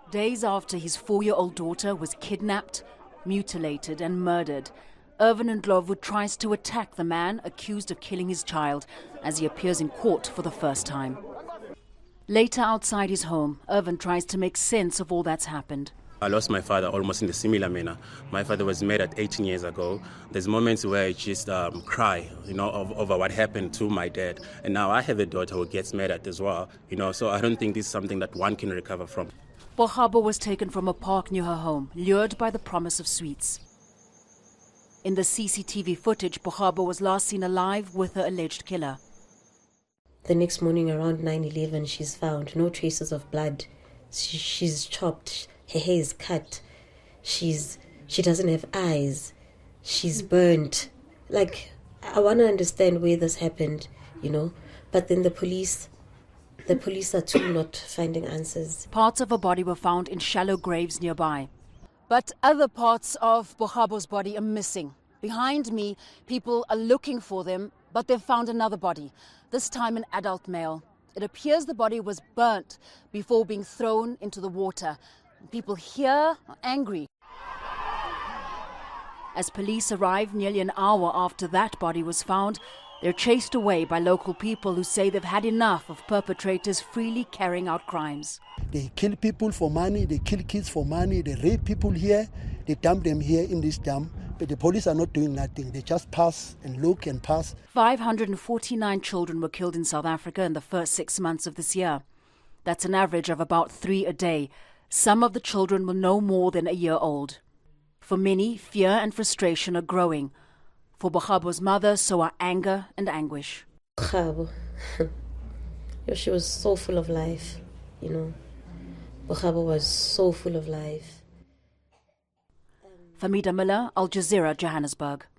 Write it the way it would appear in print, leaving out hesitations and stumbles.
Days after his 4-year-old daughter was kidnapped, mutilated and murdered, Irvin Ndlovu tries to attack the man accused of killing his child as he appears in court for the first time. Later outside his home, Irvin tries to make sense of all that's happened. I lost my father almost in a similar manner. My father was murdered 18 years ago. There's moments where I just cry, over what happened to my dad. And now I have a daughter who gets murdered as well, so I don't think this is something that one can recover from. Bohabo was taken from a park near her home, lured by the promise of sweets. In the CCTV footage, Bohabo was last seen alive with her alleged killer. The next morning around 9:11, she's found. No traces of blood. She's chopped. Her hair is cut. She doesn't have eyes. She's burnt. I want to understand where this happened, But then the police are too not finding answers. Parts of her body were found in shallow graves nearby. But other parts of Bohabo's body are missing. Behind me, people are looking for them, but they've found another body, this time an adult male. It appears the body was burnt before being thrown into the water. People here are angry. As police arrive nearly an hour after that body was found, they're chased away by local people who say they've had enough of perpetrators freely carrying out crimes. They kill people for money, they kill kids for money, they rape people here, they dump them here in this dam. But the police are not doing nothing. They just pass and look and pass. 549 children were killed in South Africa in the first 6 months of this year. That's an average of about 3 a day. Some of the children were no more than a year old. For many, fear and frustration are growing. For Bohabo's mother, so are anger and anguish. Bohabo, she was so full of life, Bohabo was so full of life. Famida Miller, Al Jazeera, Johannesburg.